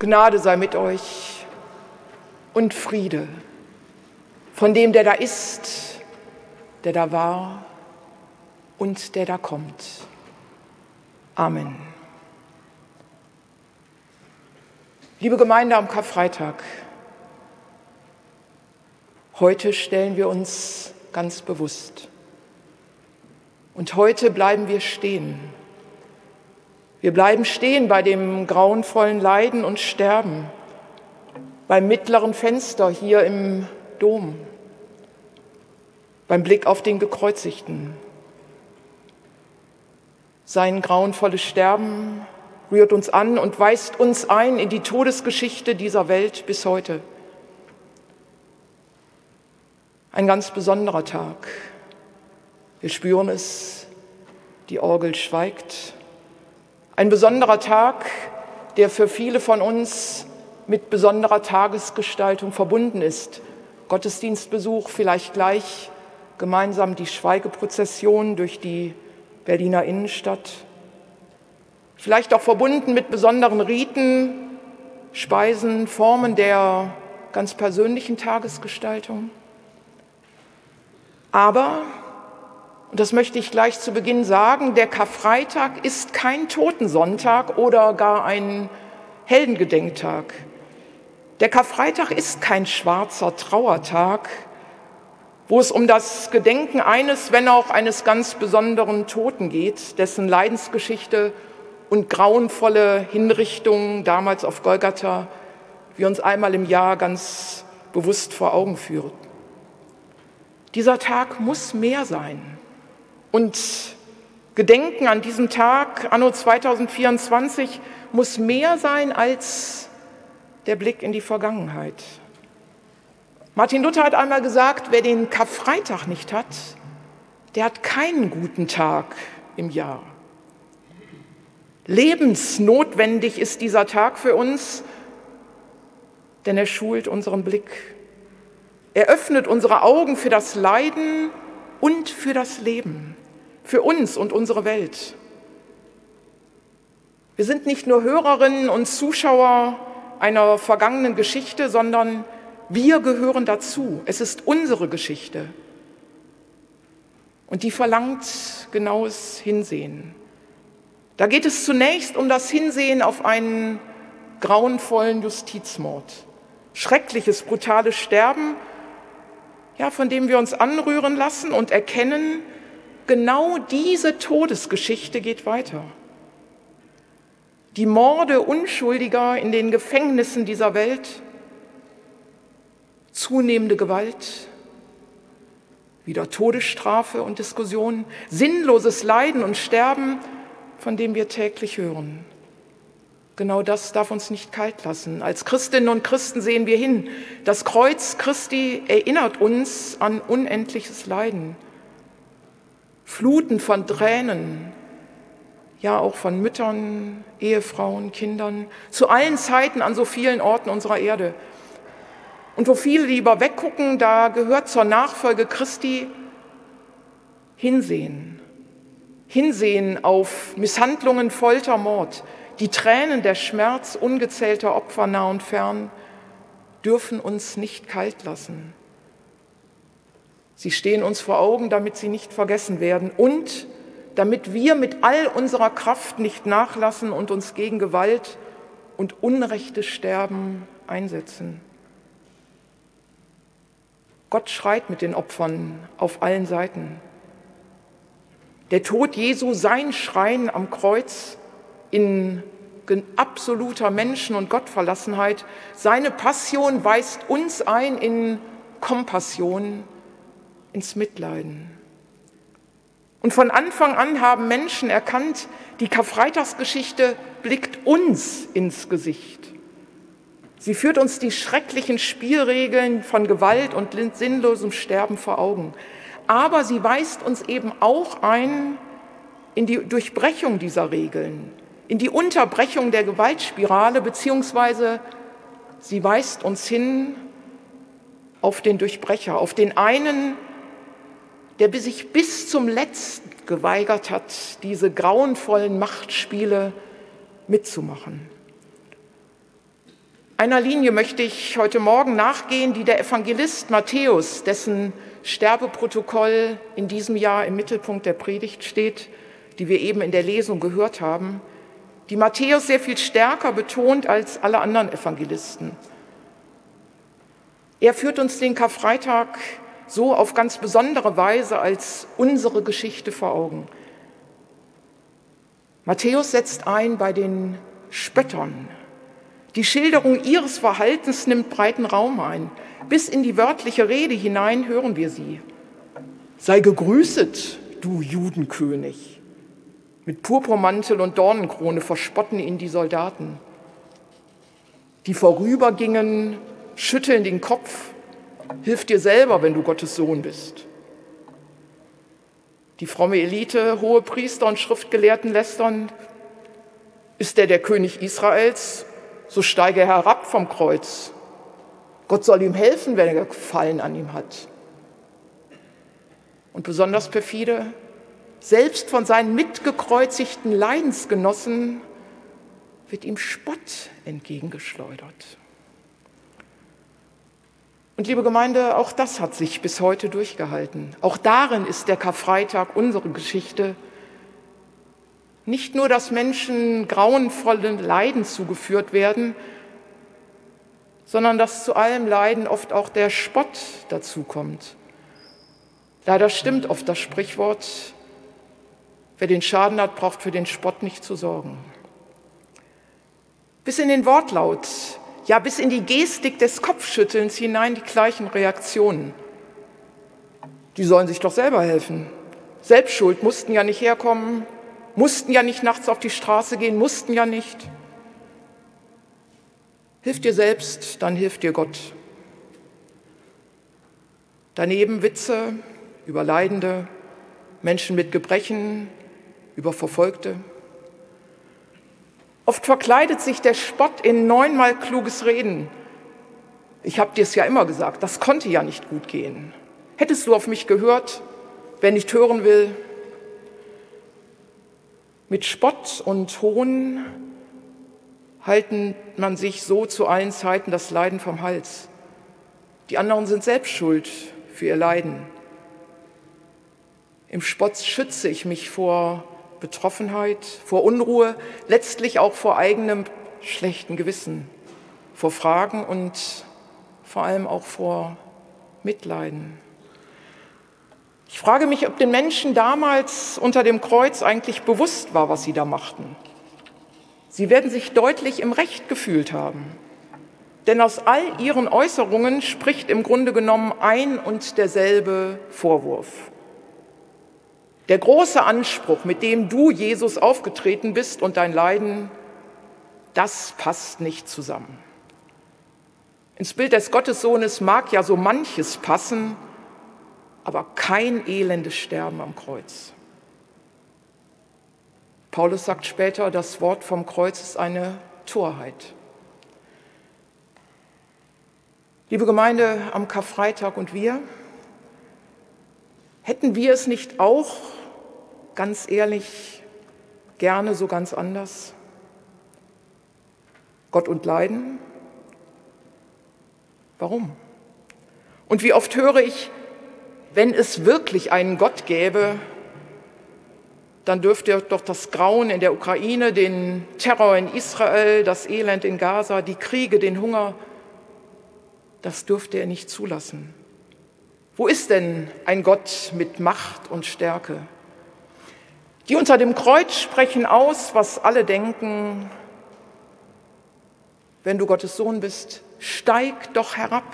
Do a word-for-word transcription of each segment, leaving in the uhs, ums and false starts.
Gnade sei mit euch und Friede von dem, der da ist, der da war und der da kommt. Amen. Liebe Gemeinde am Karfreitag, heute stellen wir uns ganz bewusst. Und heute bleiben wir stehen. Wir bleiben stehen bei dem grauenvollen Leiden und Sterben, beim mittleren Fenster hier im Dom, beim Blick auf den Gekreuzigten. Sein grauenvolles Sterben rührt uns an und weist uns ein in die Todesgeschichte dieser Welt bis heute. Ein ganz besonderer Tag. Wir spüren es, die Orgel schweigt. Ein besonderer Tag, der für viele von uns mit besonderer Tagesgestaltung verbunden ist. Gottesdienstbesuch, vielleicht gleich gemeinsam die Schweigeprozession durch die Berliner Innenstadt. Vielleicht auch verbunden mit besonderen Riten, Speisen, Formen der ganz persönlichen Tagesgestaltung. Aber, und das möchte ich gleich zu Beginn sagen, der Karfreitag ist kein Totensonntag oder gar ein Heldengedenktag. Der Karfreitag ist kein schwarzer Trauertag, wo es um das Gedenken eines, wenn auch eines ganz besonderen Toten geht, dessen Leidensgeschichte und grauenvolle Hinrichtung damals auf Golgatha wir uns einmal im Jahr ganz bewusst vor Augen führen. Dieser Tag muss mehr sein. Und Gedenken an diesem Tag, anno zweitausendvierundzwanzig, muss mehr sein als der Blick in die Vergangenheit. Martin Luther hat einmal gesagt, wer den Karfreitag nicht hat, der hat keinen guten Tag im Jahr. Lebensnotwendig ist dieser Tag für uns, denn er schult unseren Blick. Er öffnet unsere Augen für das Leiden und für das Leben, für uns und unsere Welt. Wir sind nicht nur Hörerinnen und Zuschauer einer vergangenen Geschichte, sondern wir gehören dazu. Es ist unsere Geschichte. Und die verlangt genaues Hinsehen. Da geht es zunächst um das Hinsehen auf einen grauenvollen Justizmord. Schreckliches, brutales Sterben, ja, von dem wir uns anrühren lassen und erkennen, genau diese Todesgeschichte geht weiter. Die Morde Unschuldiger in den Gefängnissen dieser Welt, zunehmende Gewalt, wieder Todesstrafe und Diskussion, sinnloses Leiden und Sterben, von dem wir täglich hören. Genau das darf uns nicht kalt lassen. Als Christinnen und Christen sehen wir hin. Das Kreuz Christi erinnert uns an unendliches Leiden. Fluten von Tränen, ja auch von Müttern, Ehefrauen, Kindern, zu allen Zeiten an so vielen Orten unserer Erde. Und wo viele lieber weggucken, da gehört zur Nachfolge Christi Hinsehen. Hinsehen auf Misshandlungen, Folter, Mord. Die Tränen, der Schmerz ungezählter Opfer nah und fern dürfen uns nicht kalt lassen. Sie stehen uns vor Augen, damit sie nicht vergessen werden und damit wir mit all unserer Kraft nicht nachlassen und uns gegen Gewalt und unrechtes Sterben einsetzen. Gott schreit mit den Opfern auf allen Seiten. Der Tod Jesu, sein Schreien am Kreuz in absoluter Menschen- und Gottverlassenheit, seine Passion weist uns ein in Kompassion, ins Mitleiden. Und von Anfang an haben Menschen erkannt, die Karfreitagsgeschichte blickt uns ins Gesicht. Sie führt uns die schrecklichen Spielregeln von Gewalt und sinnlosem Sterben vor Augen. Aber sie weist uns eben auch ein in die Durchbrechung dieser Regeln, in die Unterbrechung der Gewaltspirale, beziehungsweise sie weist uns hin auf den Durchbrecher, auf den einen, der sich bis zum Letzten geweigert hat, diese grauenvollen Machtspiele mitzumachen. Einer Linie möchte ich heute Morgen nachgehen, die der Evangelist Matthäus, dessen Sterbeprotokoll in diesem Jahr im Mittelpunkt der Predigt steht, die wir eben in der Lesung gehört haben, die Matthäus sehr viel stärker betont als alle anderen Evangelisten. Er führt uns den Karfreitag so auf ganz besondere Weise als unsere Geschichte vor Augen. Matthäus setzt ein bei den Spöttern. Die Schilderung ihres Verhaltens nimmt breiten Raum ein. Bis in die wörtliche Rede hinein hören wir sie. Sei gegrüßet, du Judenkönig. Mit Purpurmantel und Dornenkrone verspotten ihn die Soldaten. Die vorübergingen, schütteln den Kopf. Hilf dir selber, wenn du Gottes Sohn bist. Die fromme Elite, hohe Priester und Schriftgelehrten lästern. Ist er der König Israels? So steige er herab vom Kreuz. Gott soll ihm helfen, wenn er Gefallen an ihm hat. Und besonders perfide, selbst von seinen mitgekreuzigten Leidensgenossen wird ihm Spott entgegengeschleudert. Und liebe Gemeinde, auch das hat sich bis heute durchgehalten. Auch darin ist der Karfreitag unsere Geschichte. Nicht nur, dass Menschen grauenvollen Leiden zugeführt werden, sondern dass zu allem Leiden oft auch der Spott dazukommt. Leider stimmt oft das Sprichwort, wer den Schaden hat, braucht für den Spott nicht zu sorgen. Bis in den Wortlaut, ja bis in die Gestik des Kopfschüttelns hinein die gleichen Reaktionen. Die sollen sich doch selber helfen. Selbstschuld, mussten ja nicht herkommen, mussten ja nicht nachts auf die Straße gehen, mussten ja nicht. Hilf dir selbst, dann hilft dir Gott. Daneben Witze über Leidende, Menschen mit Gebrechen, über Verfolgte. Oft verkleidet sich der Spott in neunmal kluges Reden. Ich habe dir es ja immer gesagt, das konnte ja nicht gut gehen. Hättest du auf mich gehört, wer nicht hören will? Mit Spott und Hohn halten man sich so zu allen Zeiten das Leiden vom Hals. Die anderen sind selbst schuld für ihr Leiden. Im Spott schütze ich mich vor Betroffenheit, vor Unruhe, letztlich auch vor eigenem schlechten Gewissen, vor Fragen und vor allem auch vor Mitleiden. Ich frage mich, ob den Menschen damals unter dem Kreuz eigentlich bewusst war, was sie da machten. Sie werden sich deutlich im Recht gefühlt haben. Denn aus all ihren Äußerungen spricht im Grunde genommen ein und derselbe Vorwurf. Der große Anspruch, mit dem du, Jesus, aufgetreten bist und dein Leiden, das passt nicht zusammen. Ins Bild des Gottessohnes mag ja so manches passen, aber kein elendes Sterben am Kreuz. Paulus sagt später, das Wort vom Kreuz ist eine Torheit. Liebe Gemeinde am Karfreitag und wir, hätten wir es nicht auch, ganz ehrlich, gerne so ganz anders? Gott und Leiden? Warum? Und wie oft höre ich, wenn es wirklich einen Gott gäbe, dann dürfte doch das Grauen in der Ukraine, den Terror in Israel, das Elend in Gaza, die Kriege, den Hunger, das dürfte er nicht zulassen. Wo ist denn ein Gott mit Macht und Stärke? Die unter dem Kreuz sprechen aus, was alle denken. Wenn du Gottes Sohn bist, steig doch herab.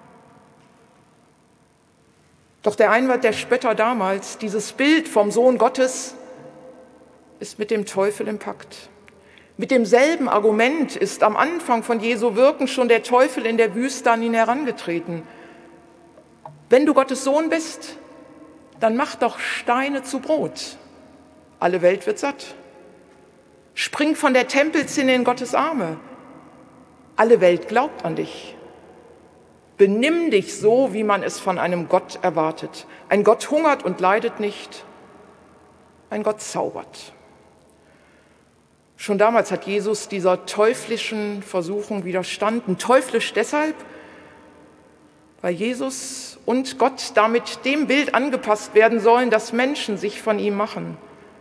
Doch der Einwand der Spötter damals, dieses Bild vom Sohn Gottes, ist mit dem Teufel im Pakt. Mit demselben Argument ist am Anfang von Jesu Wirken schon der Teufel in der Wüste an ihn herangetreten. Wenn du Gottes Sohn bist, dann mach doch Steine zu Brot. Alle Welt wird satt. Spring von der Tempelzinne in Gottes Arme. Alle Welt glaubt an dich. Benimm dich so, wie man es von einem Gott erwartet. Ein Gott hungert und leidet nicht. Ein Gott zaubert. Schon damals hat Jesus dieser teuflischen Versuchung widerstanden. Teuflisch deshalb, weil Jesus und Gott damit dem Bild angepasst werden sollen, das Menschen sich von ihm machen.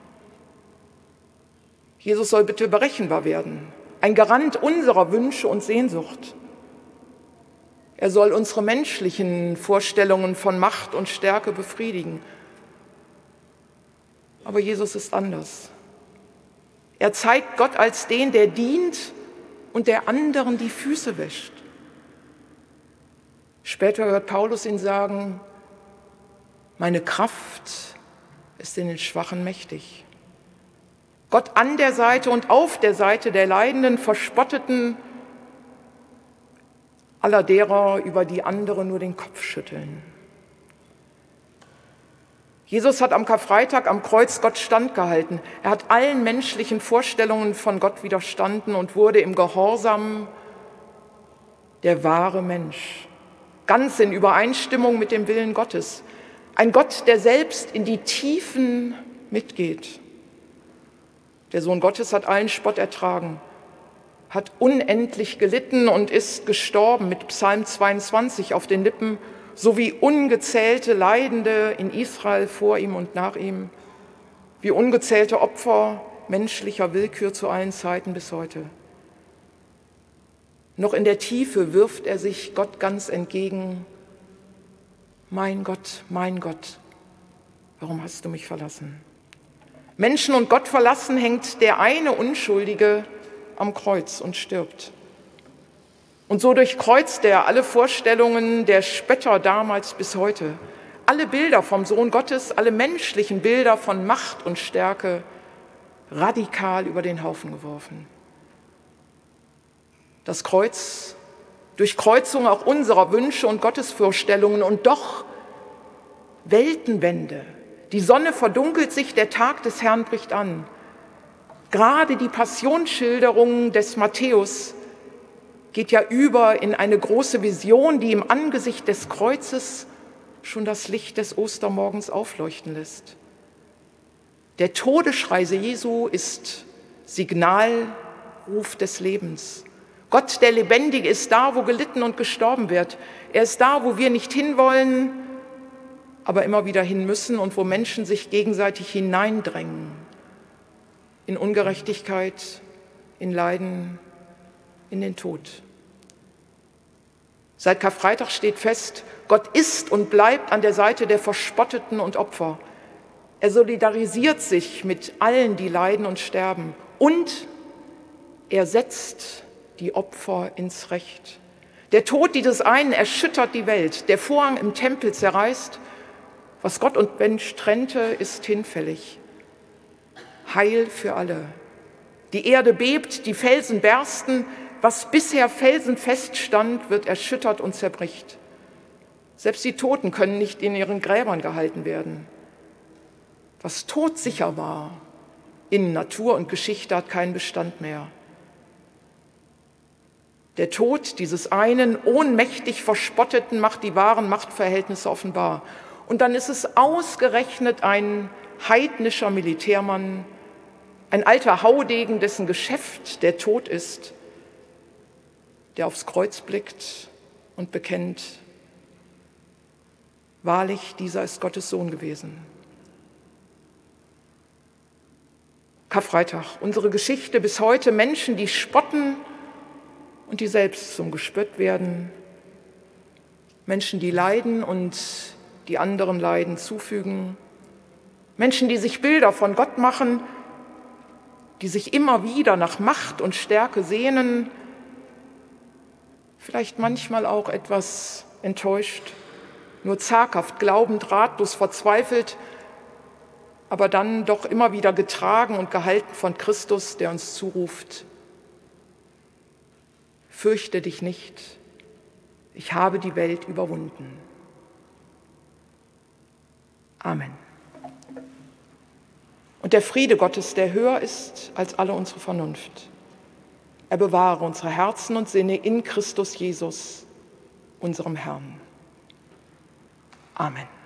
Jesus soll bitte berechenbar werden, ein Garant unserer Wünsche und Sehnsucht. Er soll unsere menschlichen Vorstellungen von Macht und Stärke befriedigen. Aber Jesus ist anders. Er zeigt Gott als den, der dient und der anderen die Füße wäscht. Später hört Paulus ihn sagen, meine Kraft ist in den Schwachen mächtig. Gott an der Seite und auf der Seite der Leidenden, Verspotteten, aller derer, über die andere nur den Kopf schütteln. Jesus hat am Karfreitag am Kreuz Gott standgehalten. Er hat allen menschlichen Vorstellungen von Gott widerstanden und wurde im Gehorsam der wahre Mensch, ganz in Übereinstimmung mit dem Willen Gottes. Ein Gott, der selbst in die Tiefen mitgeht. Der Sohn Gottes hat allen Spott ertragen, hat unendlich gelitten und ist gestorben mit Psalm zweiundzwanzig auf den Lippen, sowie ungezählte Leidende in Israel vor ihm und nach ihm, wie ungezählte Opfer menschlicher Willkür zu allen Zeiten bis heute. Noch in der Tiefe wirft er sich Gott ganz entgegen, mein Gott, mein Gott, warum hast du mich verlassen? Menschen und Gott verlassen hängt der eine Unschuldige am Kreuz und stirbt. Und so durchkreuzt er alle Vorstellungen der Spötter damals bis heute, alle Bilder vom Sohn Gottes, alle menschlichen Bilder von Macht und Stärke radikal über den Haufen geworfen. Das Kreuz, Durchkreuzung auch unserer Wünsche und Gottesvorstellungen und doch Weltenwende. Die Sonne verdunkelt sich, der Tag des Herrn bricht an. Gerade die Passionsschilderung des Matthäus geht ja über in eine große Vision, die im Angesicht des Kreuzes schon das Licht des Ostermorgens aufleuchten lässt. Der Todesschrei Jesu ist Signalruf des Lebens. Gott, der Lebendige, ist da, wo gelitten und gestorben wird. Er ist da, wo wir nicht hinwollen, aber immer wieder hin müssen und wo Menschen sich gegenseitig hineindrängen. In Ungerechtigkeit, in Leiden, in den Tod. Seit Karfreitag steht fest, Gott ist und bleibt an der Seite der Verspotteten und Opfer. Er solidarisiert sich mit allen, die leiden und sterben. Und er setzt die Opfer ins Recht. Der Tod dieses einen erschüttert die Welt. Der Vorhang im Tempel zerreißt. Was Gott und Mensch trennte, ist hinfällig. Heil für alle. Die Erde bebt, die Felsen bersten. Was bisher felsenfest stand, wird erschüttert und zerbricht. Selbst die Toten können nicht in ihren Gräbern gehalten werden. Was todsicher war in Natur und Geschichte, hat keinen Bestand mehr. Der Tod dieses einen ohnmächtig Verspotteten macht die wahren Machtverhältnisse offenbar. Und dann ist es ausgerechnet ein heidnischer Militärmann, ein alter Haudegen, dessen Geschäft der Tod ist, der aufs Kreuz blickt und bekennt, wahrlich, dieser ist Gottes Sohn gewesen. Karfreitag, unsere Geschichte bis heute, Menschen, die spotten und die selbst zum Gespött werden, Menschen, die leiden und die anderen Leiden zufügen, Menschen, die sich Bilder von Gott machen, die sich immer wieder nach Macht und Stärke sehnen, vielleicht manchmal auch etwas enttäuscht, nur zaghaft, glaubend, ratlos, verzweifelt, aber dann doch immer wieder getragen und gehalten von Christus, der uns zuruft, fürchte dich nicht, ich habe die Welt überwunden. Amen. Und der Friede Gottes, der höher ist als alle unsere Vernunft, er bewahre unsere Herzen und Sinne in Christus Jesus, unserem Herrn. Amen.